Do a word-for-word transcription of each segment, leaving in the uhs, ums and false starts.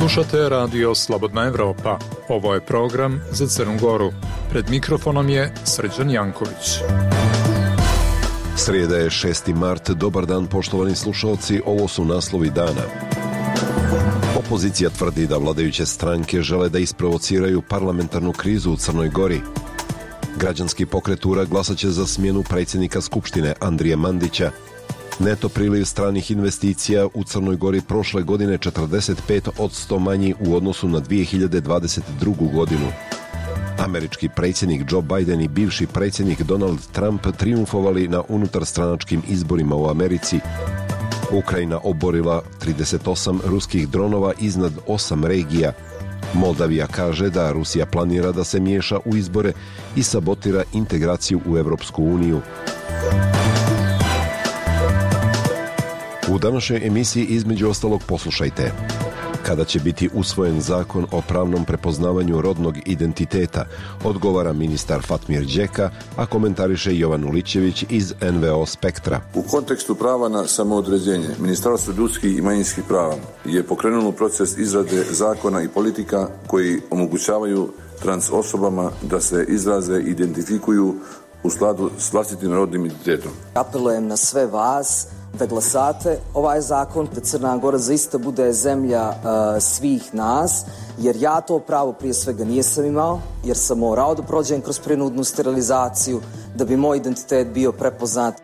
Slušate radio Slobodna Evropa. Ovo je program za Crnu Goru. Pred mikrofonom je Srđan Janković. Srijeda je šesti mart. Dobar dan, poštovani slušalci. Ovo su naslovi dana. Opozicija tvrdi da vladajuće stranke žele da isprovociraju parlamentarnu krizu u Crnoj Gori. Građanski pokret U R A glasaće za smjenu predsjednika Skupštine Andrije Mandića. Neto priliv stranih investicija u Crnoj Gori prošle godine četrdeset pet posto manji u odnosu na dvije hiljade dvadeset drugu. godinu. Američki predsjednik Joe Biden i bivši predsjednik Donald Trump trijumfovali na unutarstranačkim izborima u Americi. Ukrajina oborila trideset osam ruskih dronova iznad osam regija. Moldavija kaže da Rusija planira da se miješa u izbore i sabotira integraciju u Europsku uniju. U današnjoj emisiji između ostalog poslušajte: kada će biti usvojen zakon o pravnom prepoznavanju rodnog identiteta, odgovara ministar Fatmir Đeka, a komentariše Jovan Ulićević iz N V O Spektra. U kontekstu prava na samoodređenje, Ministarstvo ljudskih i manjinskih prava je pokrenulo proces izrade zakona i politika koji omogućavaju trans osobama da se izraze i identifikuju u skladu s vlastitim rodnim identitetom. Apelujem na sve vas da glasate ovaj zakon, da Crna Gora zaista bude zemlja uh, svih nas, jer ja to pravo prije svega nisam imao, jer sam morao da prođem kroz prinudnu sterilizaciju da bi moj identitet bio prepoznat.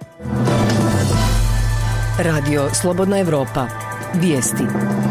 Radio Slobodna Evropa. Vijesti.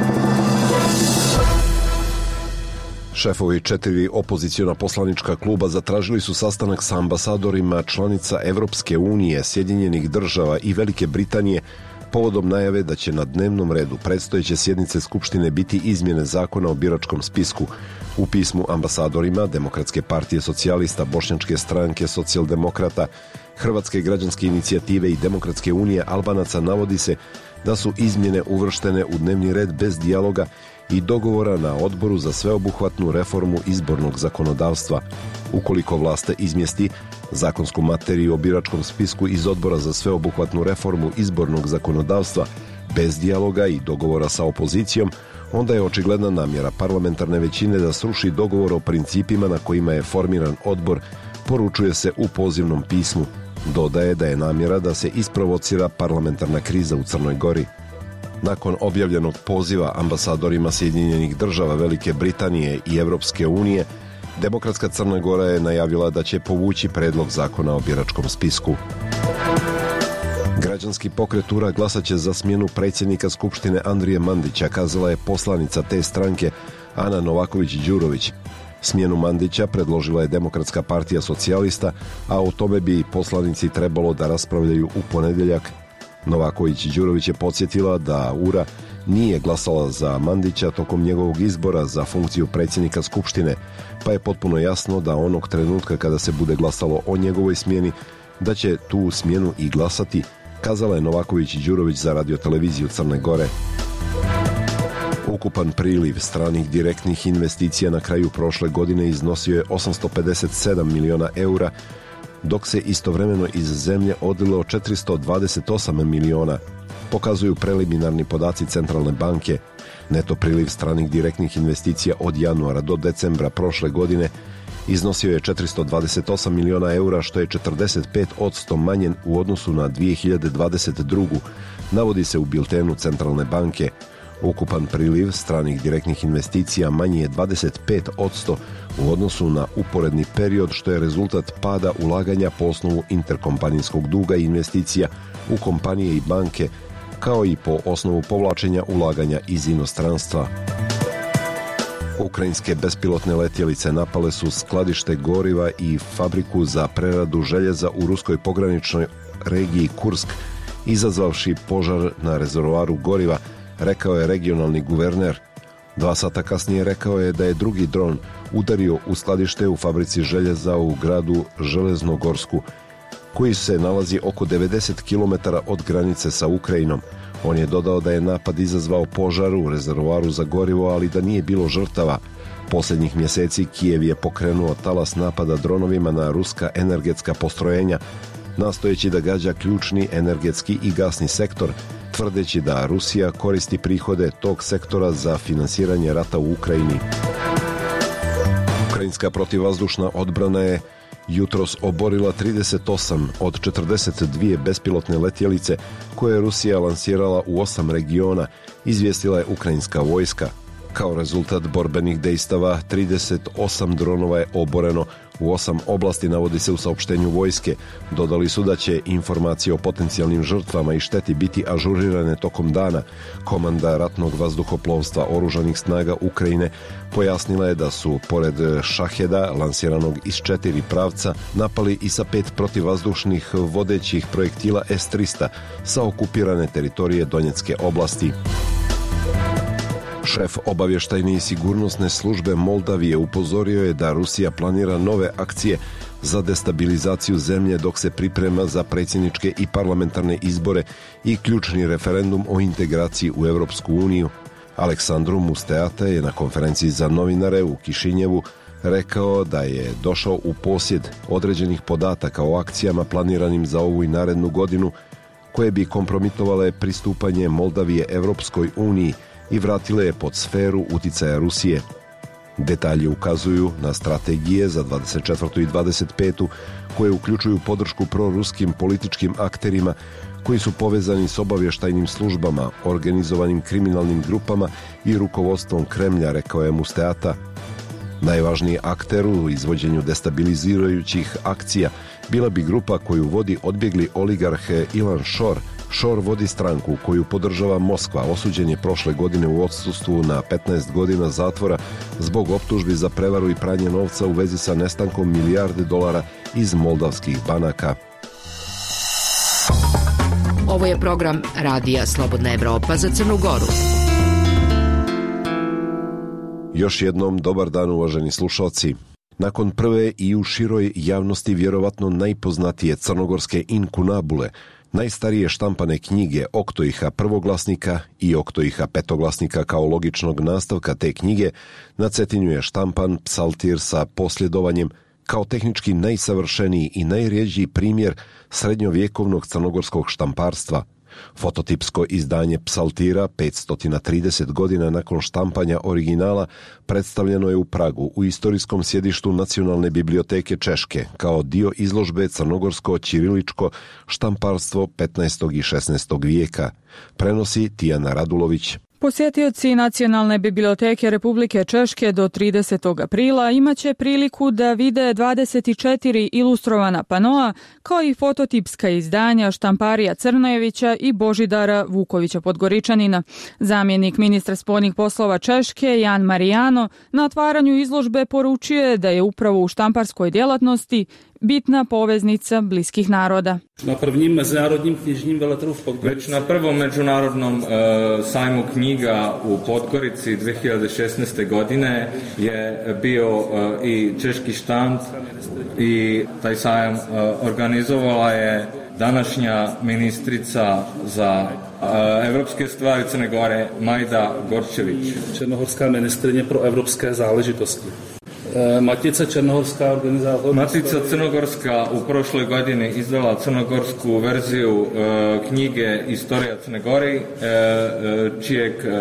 Šefovi četiri opoziciona poslanička kluba zatražili su sastanak sa ambasadorima članica Evropske unije, Sjedinjenih država i Velike Britanije povodom najave da će na dnevnom redu predstojeće sjednice Skupštine biti izmjene zakona o biračkom spisku. U pismu ambasadorima Demokratske partije socijalista, Bošnjačke stranke socijaldemokrata, Hrvatske građanske inicijative i Demokratske unije Albanaca navodi se da su izmjene uvrštene u dnevni red bez dijaloga i dogovora na Odboru za sveobuhvatnu reformu izbornog zakonodavstva. Ukoliko vlast izmjesti zakonsku materiju o biračkom spisku iz Odbora za sveobuhvatnu reformu izbornog zakonodavstva bez dijaloga i dogovora sa opozicijom, onda je očigledna namjera parlamentarne većine da sruši dogovor o principima na kojima je formiran odbor, poručuje se u pozivnom pismu. Dodaje da je namjera da se isprovocira parlamentarna kriza u Crnoj Gori. Nakon objavljenog poziva ambasadorima Sjedinjenih država, Velike Britanije i Evropske unije, Demokratska Crna Gora je najavila da će povući predlog zakona o biračkom spisku. Građanski pokret U R A glasaće za smjenu predsjednika Skupštine Andrije Mandića, kazala je poslanica te stranke Ana Novaković-Đurović. Smjenu Mandića predložila je Demokratska partija socijalista, a o tome bi poslanici trebalo da raspravljaju u ponedjeljak. Novaković-Đurović je podsjetila da U R A nije glasala za Mandića tokom njegovog izbora za funkciju predsjednika Skupštine, pa je potpuno jasno da onog trenutka kada se bude glasalo o njegovoj smjeni, da će tu smjenu i glasati, kazala je Novaković-Đurović za radioteleviziju Crne Gore. Ukupan priliv stranih direktnih investicija na kraju prošle godine iznosio je osamsto pedeset sedam miliona eura, dok se istovremeno iz zemlje odlilo četiristo dvadeset osam miliona, pokazuju preliminarni podaci Centralne banke. Neto priliv stranih direktnih investicija od januara do decembra prošle godine iznosio je četiristo dvadeset osam miliona eura, što je četrdeset pet posto manje u odnosu na dvije hiljade dvadeset drugu. navodi se u biltenu Centralne banke. Ukupan priliv stranih direktnih investicija manji je dvadeset pet posto u odnosu na uporedni period, što je rezultat pada ulaganja po osnovu interkompanijskog duga i investicija u kompanije i banke, kao i po osnovu povlačenja ulaganja iz inostranstva. Ukrajinske bespilotne letjelice napale su skladište goriva i fabriku za preradu željeza u ruskoj pograničnoj regiji Kursk, izazvavši požar na rezervoaru goriva, rekao je regionalni guverner. Dva sata kasnije rekao je da je drugi dron udario u skladište u fabrici željeza u gradu Železnogorsku, koji se nalazi oko devedeset kilometara od granice sa Ukrajinom. On je dodao da je napad izazvao požar u rezervoaru za gorivo, ali da nije bilo žrtava. Posljednjih mjeseci Kijev je pokrenuo talas napada dronovima na ruska energetska postrojenja, nastojeći da gađa ključni energetski i gasni sektor, tvrdeći da Rusija koristi prihode tog sektora za finansiranje rata u Ukrajini. Ukrajinska protivvazdušna odbrana je jutros oborila trideset osam od četrdeset dvije bespilotne letjelice koje je Rusija lansirala u osam regiona, izvijestila je ukrajinska vojska. Kao rezultat borbenih dejstava, trideset osam dronova je oboreno u osam oblasti, navodi se u saopštenju vojske. Dodali su da će informacije o potencijalnim žrtvama i šteti biti ažurirane tokom dana. Komanda ratnog vazduhoplovstva oružanih snaga Ukrajine pojasnila je da su, pored Šaheda, lansiranog iz četiri pravca, napali i sa pet protivvazdušnih vodećih projektila S tristo sa okupirane teritorije Donjecke oblasti. Šef obavještajne i sigurnosne službe Moldavije upozorio je da Rusija planira nove akcije za destabilizaciju zemlje dok se priprema za predsjedničke i parlamentarne izbore i ključni referendum o integraciji u Europsku uniju. Aleksandru Musteata je na konferenciji za novinare u Kišinjevu rekao da je došao u posjed određenih podataka o akcijama planiranim za ovu i narednu godinu koje bi kompromitovale pristupanje Moldavije Europskoj uniji i vratile je pod sferu uticaja Rusije. Detalji ukazuju na strategije za dvadeset četvrtu i dvadeset petu koje uključuju podršku proruskim političkim akterima koji su povezani s obavještajnim službama, organizovanim kriminalnim grupama i rukovodstvom Kremlja, rekao je Musteata. Najvažniji akter u izvođenju destabilizirajućih akcija bila bi grupa koju vodi odbjegli oligarh Ilan Šor. Šor vodi stranku koju podržava Moskva. Osuđen je prošle godine u odsustvu na petnaest godina zatvora zbog optužbi za prevaru i pranje novca u vezi sa nestankom milijarde dolara iz moldavskih banaka. Ovo je program Radija Slobodna Evropa za Crnu Goru. Još jednom dobar dan, uvaženi slušalci. Nakon prve i u široj javnosti vjerovatno najpoznatije crnogorske inkunabule, najstarije štampane knjige Oktoiha prvoglasnika i Oktoiha petoglasnika kao logičnog nastavka te knjige, na Cetinju je štampan psaltir sa posljedovanjem kao tehnički najsavršeniji i najrjeđiji primjer srednjovjekovnog crnogorskog štamparstva. Fototipsko izdanje psaltira petsto trideset godina nakon štampanja originala predstavljeno je u Pragu u istorijskom sjedištu Nacionalne biblioteke Češke kao dio izložbe Crnogorsko ćiriličko štamparstvo petnaestog i šesnaestog vijeka. Prenosi Tijana Radulović. Posjetioci Nacionalne biblioteke Republike Češke do tridesetog aprila imaće priliku da vide dvadeset četiri ilustrovana panoa kao i fototipska izdanja Štamparija Crnojevića i Božidara Vukovića Podgoričanina. Zamjenik ministra spoljnih poslova Češke Jan Marijano na otvaranju izložbe poručio je da je upravo u štamparskoj djelatnosti bitna poveznica bliskih naroda. Na prvním mezinárodním knižním veletrhu v Podgorici. Već na prvom međunarodnom e, sajmu knjiga u Podgorici dvije hiljade šesnaeste. godine je bio e, i češki štand i taj sajam e, organizovala je današnja ministrica za e, evropske stvari Crne Gore Majda Gorčević. Černohorská ministrině pro evropské záležitosti. Matica Černohorská organizátor. Matica Crnogorska u prošloj godini izdala crnogorsku verziju e, knjige Istorija Crne Gore, e, čijeg e,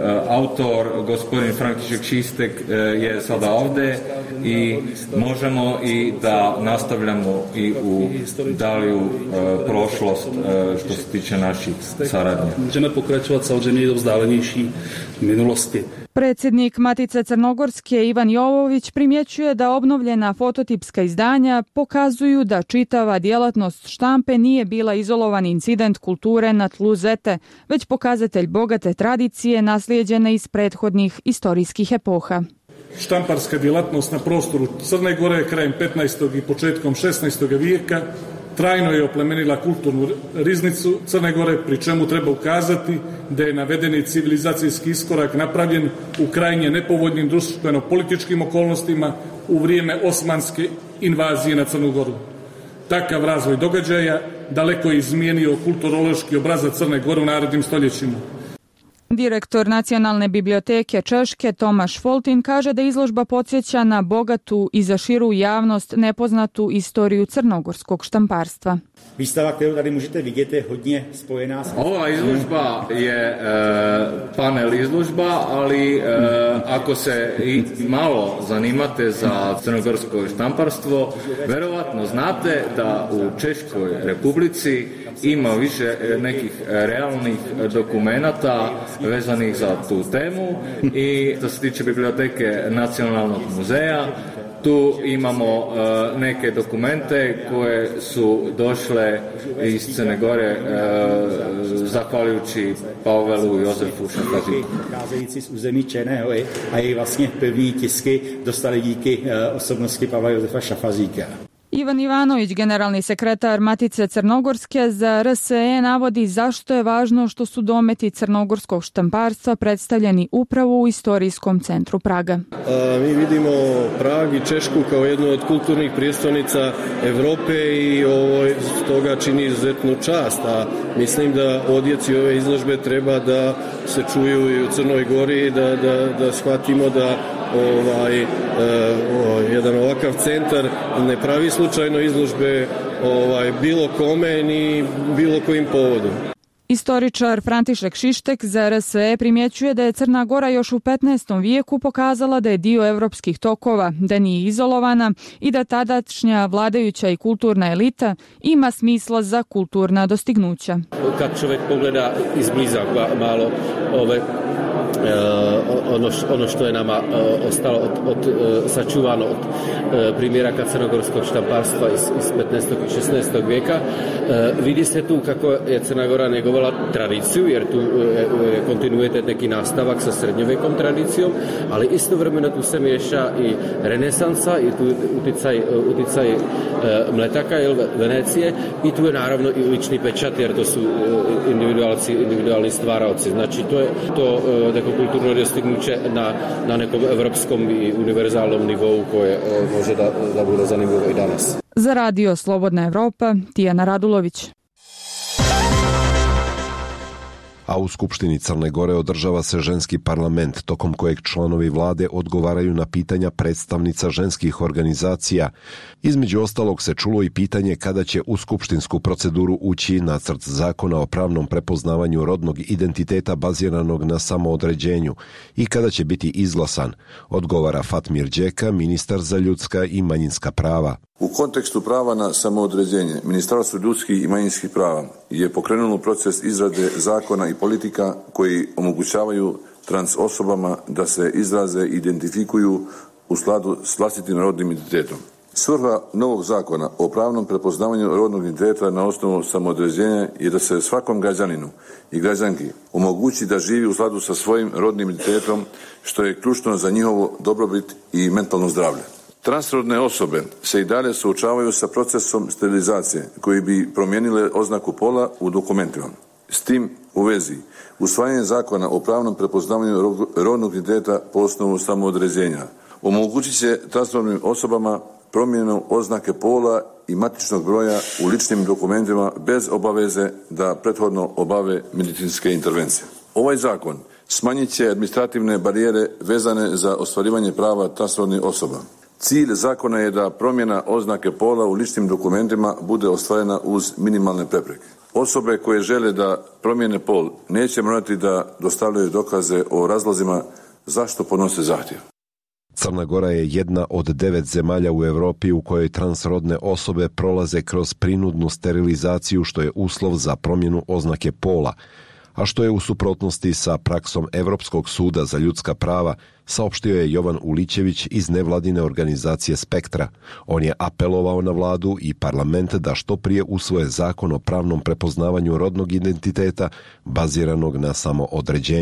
autor, gospodin František Šistek, e, je sada ovdje i možemo i da nastavljamo i u dalju e, prošlost e, što se tiče naših saradnja. Možemo pokračovat samozřejmě do vzdálenější minulosti. Predsjednik Matice Crnogorske Ivan Jovović primjećuje da obnovljena fototipska izdanja pokazuju da čitava djelatnost štampe nije bila izolovan incident kulture na tlu Zete, već pokazatelj bogate tradicije naslijeđene iz prethodnih istorijskih epoha. Štamparska djelatnost na prostoru Crne Gore krajem petnaestog i početkom šesnaestog vijeka trajno je oplemenila kulturnu riznicu Crne Gore, pri čemu treba ukazati da je navedeni civilizacijski iskorak napravljen u krajnje nepovoljnim društveno-političkim okolnostima u vrijeme osmanske invazije na Crnu Goru. Takav razvoj događaja daleko je izmijenio kulturološki obrazac Crne Gore u narednim stoljećima. Direktor Nacionalne biblioteke Češke Tomaš Foltin kaže da izložba podsjeća na bogatu i za širu javnost nepoznatu istoriju crnogorskog štamparstva. Výstava, kterou tady můžete vidět, je hodně spojená s... Ova izložba je e, panel izložba, ali e, ako se i malo zanimate za crnogorsko štamparstvo, verovatno znate da u Češkoj republici ima više nekih realnih dokumenata vezanih za tu temu i što se tiče biblioteke Nacionalnog muzeja, tu imamo uh, neke dokumente koje su došle iz Crne Gore uh, zahvaljujući Pavelu Josefu Šafaříku. Pocházející z území Černé Hory a její vlastně první tisky dostali díky uh, osobnosti Pavla Josefa Šafaříka. Ivan Ivanović, generalni sekretar Matice Crnogorske za R S E, navodi zašto je važno što su dometi crnogorskog štamparstva predstavljeni upravo u istorijskom centru Praga. A, mi vidimo Prag i Češku kao jednu od kulturnih prijestolnica Evrope i ovo toga čini izuzetnu čast, a mislim da odjeci ove izložbe treba da se čuju i u Crnoj Gori, da, da, da shvatimo da ovaj, e, o, jedan ovakav centar ne pravi slučajno izložbe ovaj, bilo kome ni bilo kojim povodom. Istoričar František Šištek za R S E primjećuje da je Crna Gora još u petnaestom vijeku pokazala da je dio evropskih tokova, da nije izolovana i da tadašnja vladajuća i kulturna elita ima smisla za kulturna dostignuća. Kad čovjek pogleda izbliza malo ove Ono, ono što je nama ostalo od, od, sačuvano od primjeraka crnogorskog štamparstva iz, iz petnaestog i šesnaestog vijeka. Vidi se tu kako je Crna Gora njegovala tradiciju, jer tu je kontinuitet neki nastavak sa srednjovekom tradicijom, ali istovremeno tu se miješa i renesansa i tu uticaj, uticaj Mletaka ili Venecije i tu je naravno i lični pečat, jer to su individualci, individualni stvaraoci. Znači to je to neko kulturno dostignuće na, na nekom evropskom i univerzalnom nivou koje može da, da bude zanimljivo i danas. Za Radio Slobodna Evropa, Tijana Radulović. A u Skupštini Crne Gore održava se ženski parlament, tokom kojeg članovi vlade odgovaraju na pitanja predstavnica ženskih organizacija. Između ostalog se čulo i pitanje kada će u skupštinsku proceduru ući nacrt zakona o pravnom prepoznavanju rodnog identiteta baziranog na samoodređenju i kada će biti izglasan, odgovara Fatmir Đeka, ministar za ljudska i manjinska prava. U kontekstu prava na samoodređenje, Ministarstvo ljudskih i manjinskih prava je pokrenulo proces izrade zakona i politika koji omogućavaju trans osobama da se izraze i identifikuju u skladu s vlastitim rodnim identitetom. Svrha novog zakona o pravnom prepoznavanju rodnog identiteta na osnovu samoodređenja je da se svakom građaninu i građanki omogući da živi u skladu sa svojim rodnim identitetom, što je ključno za njihovo dobrobit i mentalno zdravlje. Transrodne osobe se i dalje suočavaju sa procesom sterilizacije koji bi promijenile oznaku pola u dokumentima. S tim u vezi, usvajanje zakona o pravnom prepoznavanju rodnog identiteta po osnovu samoodređenja omogućit će transrodnim osobama promjenu oznake pola i matičnog broja u ličnim dokumentima bez obaveze da prethodno obave medicinske intervencije. Ovaj zakon smanjit će administrativne barijere vezane za ostvarivanje prava transrodnih osoba. Cilj zakona je da promjena oznake pola u ličnim dokumentima bude ostvarena uz minimalne prepreke. Osobe koje žele da promijene pol neće morati da dostavljaju dokaze o razlozima zašto podnose zahtjev. Crna Gora je jedna od devet zemalja u Europi u kojoj transrodne osobe prolaze kroz prinudnu sterilizaciju, što je uslov za promjenu oznake pola, a što je u suprotnosti sa praksom Evropskog suda za ljudska prava, saopštio je Jovan Ulićević iz nevladine organizacije Spektra. On je apelovao na vladu i parlament da što prije usvoje zakon o pravnom prepoznavanju rodnog identiteta baziranog na samoodređenju.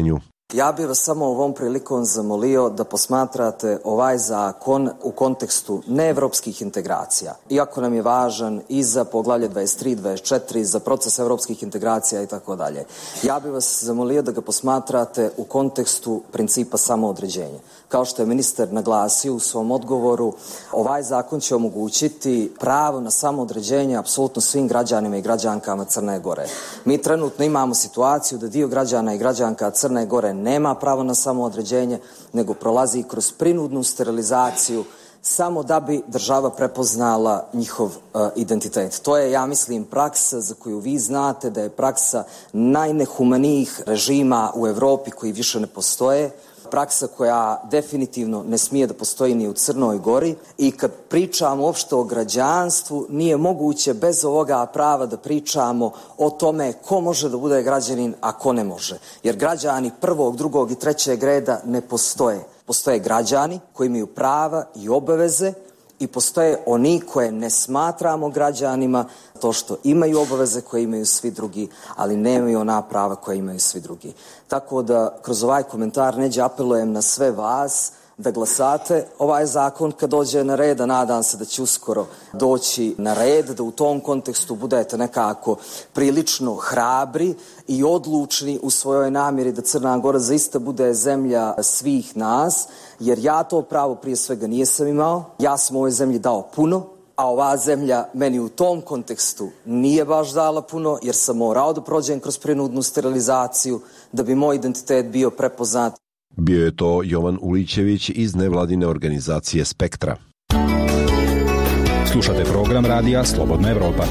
Ja bih vas samo ovom prilikom zamolio da posmatrate ovaj zakon u kontekstu neevropskih integracija. Iako nam je važan i za poglavlje dvadeset tri dvadeset četiri, za proces evropskih integracija i tako dalje. Ja bih vas zamolio da ga posmatrate u kontekstu principa samoodređenja. Kao što je ministar naglasio u svom odgovoru, ovaj zakon će omogućiti pravo na samoodređenje apsolutno svim građanima i građankama Crne Gore. Mi trenutno imamo situaciju da dio građana i građanka Crne Gore nema pravo na samoodređenje, nego prolazi kroz prinudnu sterilizaciju samo da bi država prepoznala njihov uh, identitet. To je, ja mislim, praksa za koju vi znate da je praksa najnehumanijih režima u Evropi koji više ne postoje. Praksa koja definitivno ne smije da postoji ni u Crnoj Gori i kad pričamo uopšte o građanstvu nije moguće bez ovoga prava da pričamo o tome ko može da bude građanin, a ko ne može. Jer građani prvog, drugog i trećeg reda ne postoje. Postoje građani koji imaju prava i obaveze i postoje oni koje ne smatramo građanima, to što imaju obaveze koje imaju svi drugi, ali nemaju ona prava koje imaju svi drugi. Tako da kroz ovaj komentar neđe apelujem na sve vas da glasate ovaj zakon kad dođe na red, a nadam se da će uskoro doći na red, da u tom kontekstu budete nekako prilično hrabri i odlučni u svojoj namjeri da Crna Gora zaista bude zemlja svih nas, jer ja to pravo prije svega nisam imao, ja sam ovoj zemlji dao puno, a ova zemlja meni u tom kontekstu nije baš dala puno, jer sam morao da prođem kroz prinudnu sterilizaciju da bi moj identitet bio prepoznat. Bio je to Jovan Ulićević iz nevladine organizacije Spektra. Slušate program radija Slobodna Evropa.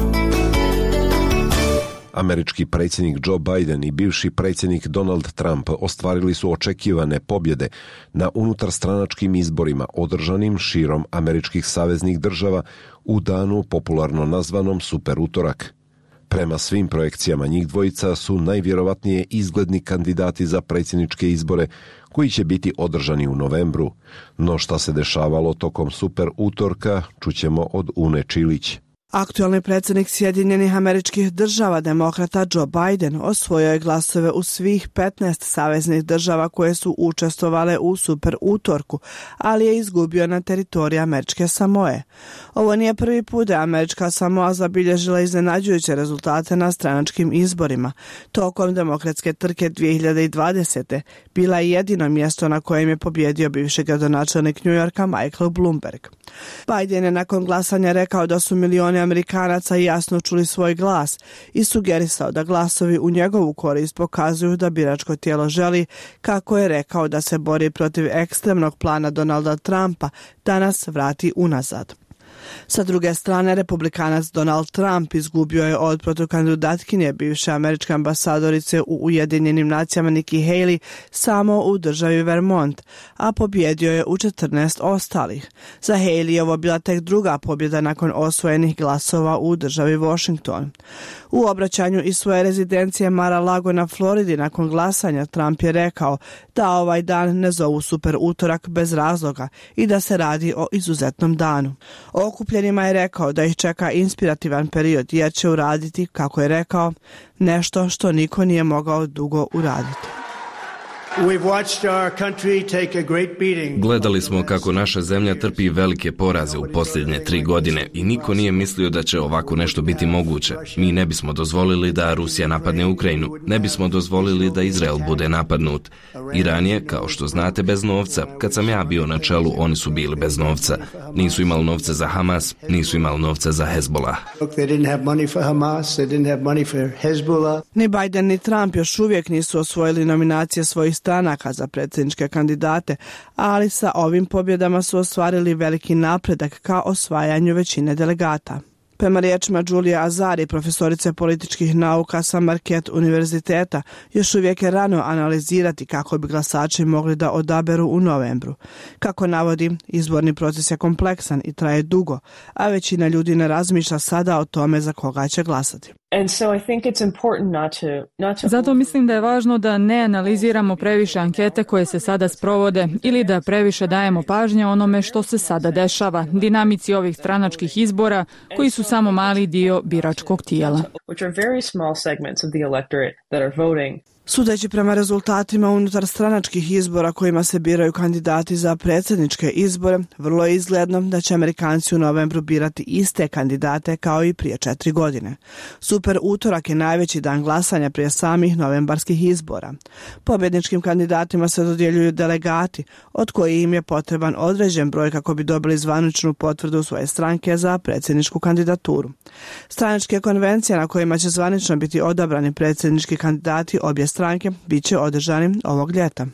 Američki predsjednik Joe Biden i bivši predsjednik Donald Trump ostvarili su očekivane pobjede na unutarstranačkim izborima održanim širom američkih saveznih država u danu popularno nazvanom Super utorak. Prema svim projekcijama njih dvojica su najvjerovatnije izgledni kandidati za predsjedničke izbore koji će biti održani u novembru. No šta se dešavalo tokom Super utorka čućemo od Une Čilić. Aktualni predsjednik Sjedinjenih Američkih Država, demokrata Joe Biden, osvojio je glasove u svih petnaest saveznih država koje su učestvovale u super utorku, ali je izgubio na teritoriji Američke Samoe. Ovo nije prvi put da je Američka Samoa zabilježila iznenađujuće rezultate na stranačkim izborima. Tokom demokratske trke dvije hiljade dvadesete bila je jedino mjesto na kojem je pobjedio bivši gradonačelnik New Yorka Michael Bloomberg. Biden je nakon glasanja rekao da su milioni Amerikanaca jasno čuli svoj glas i sugerisao da glasovi u njegovu korist pokazuju da biračko tijelo želi, kako je rekao, da se bori protiv ekstremnog plana Donalda Trumpa da nas vrati unazad. Sa druge strane, republikanac Donald Trump izgubio je od protukandidatkinje bivše američke ambasadorice u Ujedinjenim nacijama Nikki Haley samo u državi Vermont, a pobjedio je u četrnaest ostalih. Za Haley je ovo bila tek druga pobjeda nakon osvojenih glasova u državi Washington. U obraćanju iz svoje rezidencije Mar-a-Lago na Floridi nakon glasanja Trump je rekao da ovaj dan ne zovu super utorak bez razloga i da se radi o izuzetnom danu. Okupljenima je rekao da ih čeka inspirativan period jer će uraditi, kako je rekao, nešto što niko nije mogao dugo uraditi. Gledali smo kako naša zemlja trpi velike poraze u posljednje tri godine i niko nije mislio da će ovako nešto biti moguće. Mi ne bismo dozvolili da Rusija napadne Ukrajinu, ne bismo dozvolili da Izrael bude napadnut. Iran je, kao što znate, bez novca. Kad sam ja bio na čelu, oni su bili bez novca. Nisu imali novca za Hamas, nisu imali novca za Hezbollah. Ni Biden ni Trump još uvijek nisu osvojili nominacije svojih stranaka za predsjedničke kandidate, ali sa ovim pobjedama su ostvarili veliki napredak ka osvajanju većine delegata. Prema riječima Julie Azari, profesorice političkih nauka sa Marquette univerziteta, još uvijek je rano analizirati kako bi glasači mogli da odaberu u novembru. Kako navodi, izborni proces je kompleksan i traje dugo, a većina ljudi ne razmišlja sada o tome za koga će glasati. Zato mislim da je važno da ne analiziramo previše ankete koje se sada sprovode ili da previše dajemo pažnje onome što se sada dešava, dinamici ovih stranačkih izbora koji su samo mali dio biračkog tijela. Sudeći prema rezultatima unutar stranačkih izbora kojima se biraju kandidati za predsjedničke izbore, vrlo je izgledno da će Amerikanci u novembru birati iste kandidate kao i prije četiri godine. Super utorak je najveći dan glasanja prije samih novembarskih izbora. Pobjedničkim kandidatima se dodjeljuju delegati, od kojih im je potreban određen broj kako bi dobili zvaničnu potvrdu svoje stranke za predsjedničku kandidaturu. Stranačke konvencije na kojima će zvanično biti odabrani predsjednički kandidati obje stranke bit će održani ovog ljeta.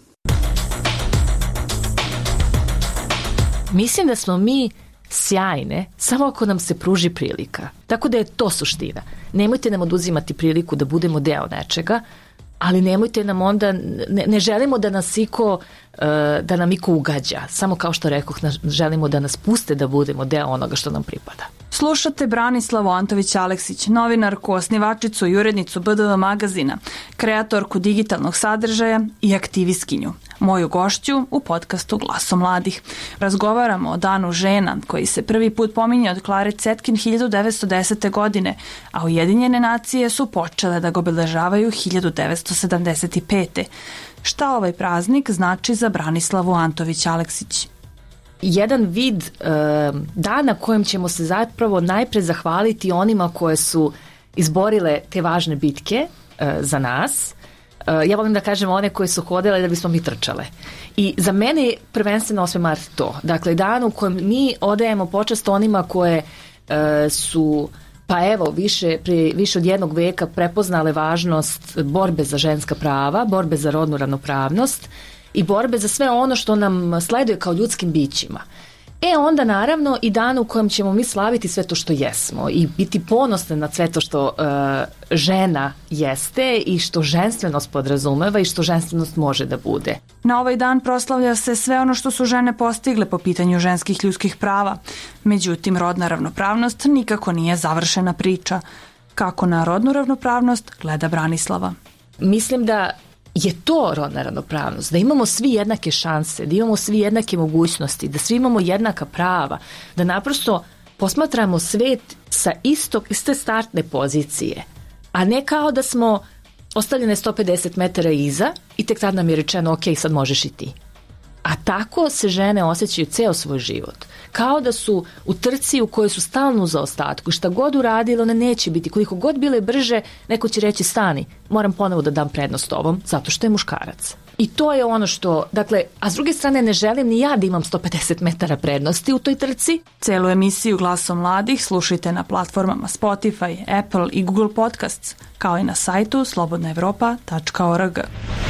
Mislim da smo mi sjajne samo ako nam se pruži prilika. Tako da je to suština. Nemojte nam oduzimati priliku da budemo deo nečega, ali nemojte nam onda, ne, ne želimo da nas iko, da nam iko ugađa. Samo kao što rekoh, želimo da nas puste da budemo deo onoga što nam pripada. Slušate Branislavu Antović-Aleksić, novinarku, osnivačicu i urednicu B D V magazina, kreatorku digitalnog sadržaja i aktivistkinju. Moju gošću u podcastu Glaso mladih. Razgovaramo o Danu žena koji se prvi put pominje od Klare Cetkin hiljadu devetsto desete. godine, a Ujedinjene nacije su počele da ga obeležavaju hiljadu devetsto sedamdeset pete. Šta ovaj praznik znači za Branislavu Antović-Aleksić? Jedan vid e, dana kojem ćemo se zapravo najpre zahvaliti onima koje su izborile te važne bitke e, za nas. E, ja volim da kažem one koje su hodile da bismo mi trčale. I za mene je prvenstveno osmi mart to. Dakle, dan u kojem mi odajemo počast onima koje e, su, pa evo, više, prije više od jednog veka prepoznale važnost borbe za ženska prava, borbe za rodnu ravnopravnost i borbe za sve ono što nam sleduje kao ljudskim bićima. E onda naravno i dan u kojem ćemo mi slaviti sve to što jesmo i biti ponosni na sve to što uh, žena jeste i što ženstvenost podrazumeva i što ženstvenost može da bude. Na ovaj dan proslavlja se sve ono što su žene postigle po pitanju ženskih ljudskih prava. Međutim, rodna ravnopravnost nikako nije završena priča. Kako na rodnu ravnopravnost gleda Branislava? Mislim da je to rodna ravnopravnost, da imamo svi jednake šanse, da imamo svi jednake mogućnosti, da svi imamo jednaka prava, da naprosto posmatramo svet sa istog, iste startne pozicije, a ne kao da smo ostavljene sto pedeset metara iza i tek tad nam je rečeno ok, sad možeš i ti. A tako se žene osjećaju ceo svoj život. Kao da su u trci u kojoj su stalno u zaostatku. Šta god uradile, one neće biti. Koliko god bile brže, neko će reći stani, moram ponovo da dam prednost ovom, zato što je muškarac. I to je ono što, dakle, a s druge strane ne želim ni ja da imam sto pedeset metara prednosti u toj trci. Celu emisiju Glaso mladih slušajte na platformama Spotify, Apple i Google Podcasts, kao i na sajtu slobodna evropa tačka org.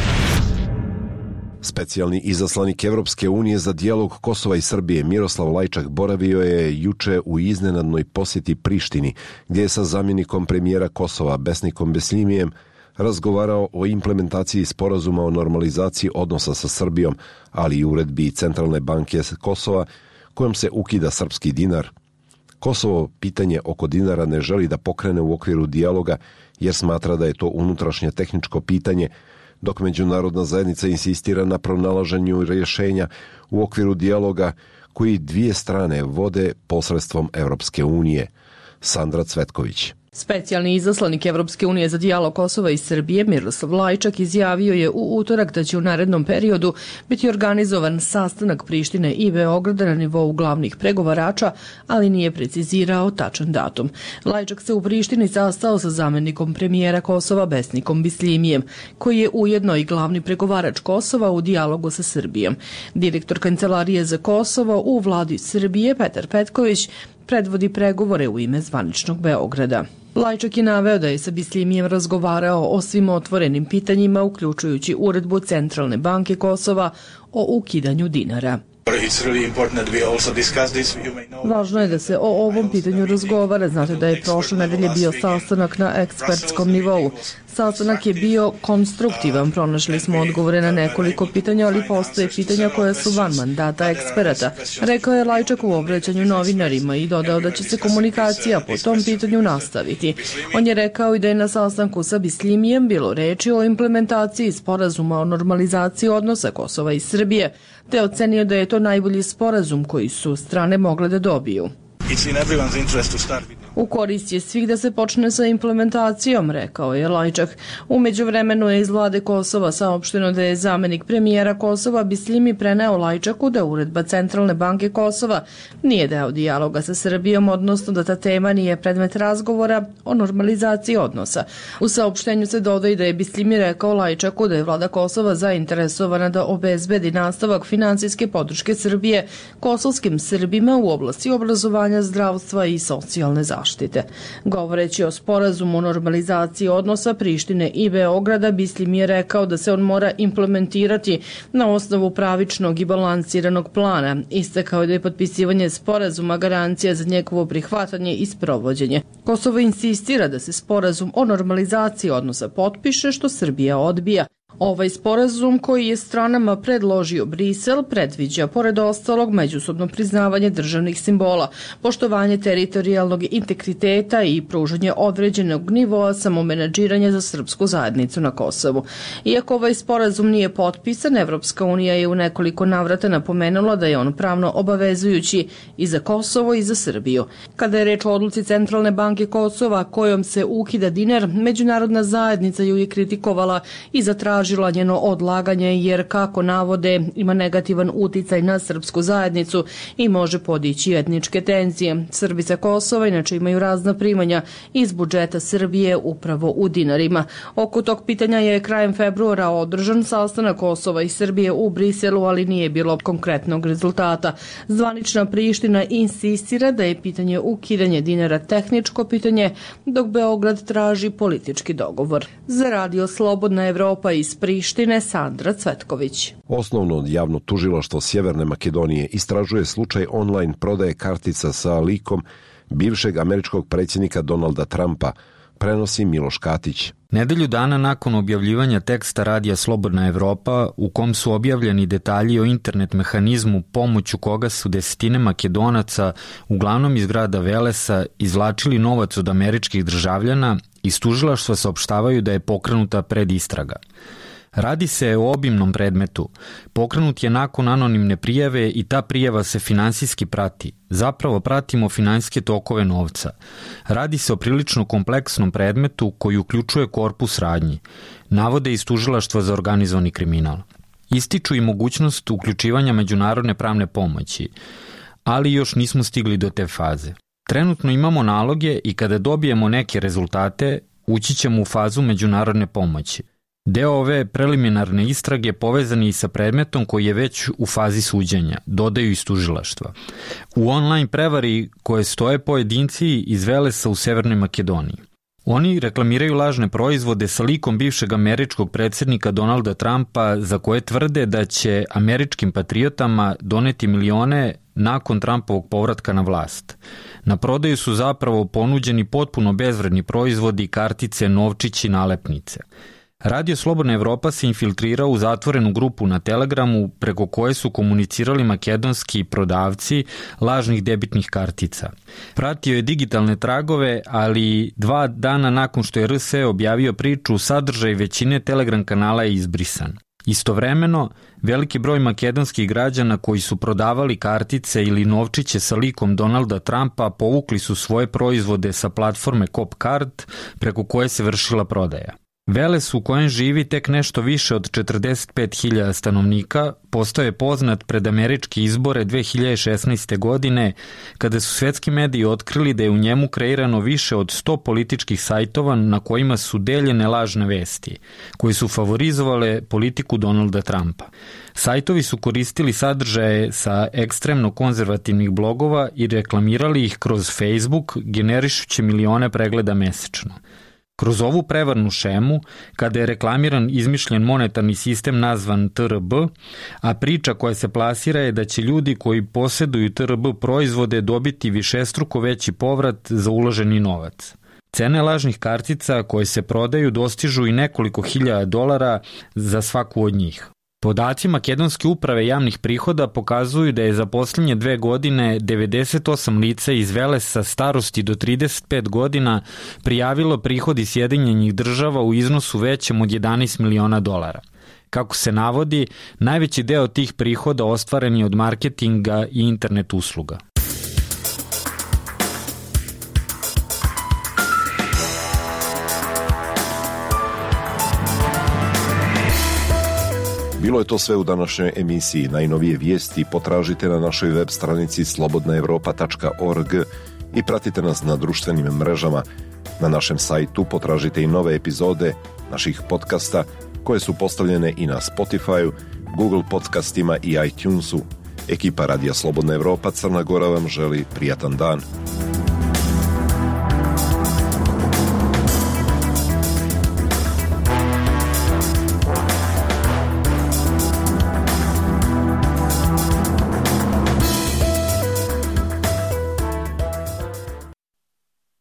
Specijalni izaslanik Evropske unije za dijalog Kosova i Srbije Miroslav Lajčak boravio je juče u iznenadnoj posjeti Prištini, gdje je sa zamjenikom premijera Kosova Besnikom Beslimijem razgovarao o implementaciji sporazuma o normalizaciji odnosa sa Srbijom, ali i uredbi Centralne banke Kosova kojom se ukida srpski dinar. Kosovo pitanje oko dinara ne želi da pokrene u okviru dijaloga jer smatra da je to unutrašnje tehničko pitanje, dok međunarodna zajednica insistira na pronalaženju rješenja u okviru dijaloga koji dvije strane vode posredstvom Evropske unije. Sandra Cvetković. Specijalni izaslanik Evropske unije za dijalog Kosova i Srbije Miroslav Lajčak izjavio je u utorak da će u narednom periodu biti organizovan sastanak Prištine i Beograda na nivou glavnih pregovarača, ali nije precizirao tačan datum. Lajčak se u Prištini sastao sa zamjenikom premijera Kosova Besnikom Bislimijem, koji je ujedno i glavni pregovarač Kosova u dijalogu sa Srbijom. Direktor Kancelarije za Kosovo u vladi Srbije Petar Petković predvodi pregovore u ime zvaničnog Beograda. Lajčak je naveo da je sa Bislimijem razgovarao o svim otvorenim pitanjima, uključujući uredbu Centralne banke Kosova o ukidanju dinara. Važno je da se o ovom pitanju razgovara. Znate da je prošle nedelje bio sastanak na ekspertskom nivou. Sastanak je bio konstruktivan, pronašli smo odgovore na nekoliko pitanja, ali postoje pitanja koja su van mandata eksperata, rekao je Lajčak u obraćanju novinarima i dodao da će se komunikacija po tom pitanju nastaviti. On je rekao i da je na sastanku sa Bislimijem bilo reči o implementaciji sporazuma o normalizaciji odnosa Kosova i Srbije, te ocenio da je to najbolji sporazum koji su strane mogle da dobiju. U korist je svih da se počne sa implementacijom, rekao je Lajčak. U međuvremenu je iz vlade Kosova saopšteno da je zamenik premijera Kosova Bislimi preneo Lajčaku da uredba Centralne banke Kosova nije deo dijaloga sa Srbijom, odnosno da ta tema nije predmet razgovora o normalizaciji odnosa. U saopštenju se dodaje da je Bislimi rekao Lajčaku da je vlada Kosova zainteresovana da obezbedi nastavak finansijske podrške Srbije kosovskim Srbima u oblasti obrazovanja, zdravstva i socijalne zaštite. Govoreći o sporazumu o normalizaciji odnosa Prištine i Beograda, Bislimi je rekao da se on mora implementirati na osnovu pravičnog i balansiranog plana. Istakao je da je potpisivanje sporazuma garancija za njegovo prihvatanje i sprovođenje. Kosovo insistira da se sporazum o normalizaciji odnosa potpiše, što Srbija odbija. Ovaj sporazum koji je stranama predložio Brisel predviđa, pored ostalog, međusobno priznavanje državnih simbola, poštovanje teritorijalnog integriteta i pružanje određenog nivoa samomenadžiranja za srpsku zajednicu na Kosovu. Iako ovaj sporazum nije potpisan, Evropska unija je u nekoliko navrata napomenula da je on pravno obavezujući i za Kosovo i za Srbiju. Kada je reč o odluci Centralne banke Kosova kojom se ukida dinar, međunarodna zajednica ju je kritikovala i zatražila njeno odlaganje jer, kako navode, ima negativan uticaj na srpsku zajednicu i može podići etničke tenzije. Srbi sa Kosova inače imaju razna primanja iz budžeta Srbije upravo u dinarima. Oko tog pitanja je krajem februara održan sastanak Kosova i Srbije u Briselu, ali nije bilo konkretnog rezultata. Zvanična Priština insistira da je pitanje ukidanje dinara tehničko pitanje, dok Beograd traži politički dogovor. Za Radio Slobodna Evropa iz Prištine, Sandra Cvetković. Osnovno javno tužilaštvo Sjeverne Makedonije istražuje slučaj online prodaje kartica sa likom bivšeg američkog predsjednika Donalda Trumpa, prenosi Miloš Katić. Nedelju dana nakon objavljivanja teksta Radija Slobodna Evropa, u kom su objavljeni detalji o internet mehanizmu pomoću koga su desetine Makedonaca, uglavnom iz grada Velesa, izvlačili novac od američkih državljana, iz tužilaštva saopštavaju da je pokrenuta predistraga. Radi se o obimnom predmetu. Pokrenut je nakon anonimne prijave i ta prijava se finansijski prati. Zapravo pratimo finansijske tokove novca. Radi se o prilično kompleksnom predmetu koji uključuje korpus radnji. Navode iz tužilaštva za organizovani kriminal. Ističu i mogućnost uključivanja međunarodne pravne pomoći, ali još nismo stigli do te faze. Trenutno imamo naloge i kada dobijemo neke rezultate, ući ćemo u fazu međunarodne pomoći. Deo ove preliminarne istrage povezan je i sa predmetom koji je već u fazi suđenja, dodaju iz tužilaštva. U online prevari koje stoje pojedinci iz Velesa u Severnoj Makedoniji. Oni reklamiraju lažne proizvode sa likom bivšeg američkog predsjednika Donalda Trumpa, za koje tvrde da će američkim patriotama doneti milione nakon Trumpovog povratka na vlast. Na prodaju su zapravo ponuđeni potpuno bezvredni proizvodi, kartice, novčići, nalepnice. Radio Slobodna Evropa se infiltrirao u zatvorenu grupu na Telegramu preko koje su komunicirali makedonski prodavci lažnih debitnih kartica. Pratio je digitalne tragove, ali dva dana nakon što je R S E objavio priču, sadržaj većine Telegram kanala je izbrisan. Istovremeno, veliki broj makedonskih građana koji su prodavali kartice ili novčiće sa likom Donalda Trumpa povukli su svoje proizvode sa platforme Copcard preko koje se vršila prodaja. Veles, u kojem živi tek nešto više od četrdeset pet hiljada stanovnika, postao je poznat pred američke izbore dve hiljade šesnaeste. godine, kada su svetski mediji otkrili da je u njemu kreirano više od sto političkih sajtova na kojima su deljene lažne vesti, koji su favorizovale politiku Donalda Trumpa. Sajtovi su koristili sadržaje sa ekstremno konzervativnih blogova i reklamirali ih kroz Facebook, generišući milione pregleda mesečno. Kroz ovu prevarnu šemu, kada je reklamiran izmišljen monetarni sistem nazvan T R B, a priča koja se plasira je da će ljudi koji posjeduju T R B proizvode dobiti višestruko veći povrat za uloženi novac. Cene lažnih kartica koje se prodaju dostižu i nekoliko hiljada dolara za svaku od njih. Podaci Makedonske uprave javnih prihoda pokazuju da je za posljednje dve godine devedeset osam lica iz Velesa starosti do trideset pet godina prijavilo prihodi Sjedinjenih država u iznosu većem od jedanaest miliona dolara. Kako se navodi, najveći deo tih prihoda ostvaren je od marketinga i internet usluga. Bilo je to sve u današnjoj emisiji. Najnovije vijesti potražite na našoj web stranici slobodna europa tačka org i pratite nas na društvenim mrežama. Na našem sajtu potražite i nove epizode naših podcasta koje su postavljene i na Spotify, Google podcastima i iTunesu. Ekipa Radija Slobodna Evropa Crna Gora vam želi prijatan dan.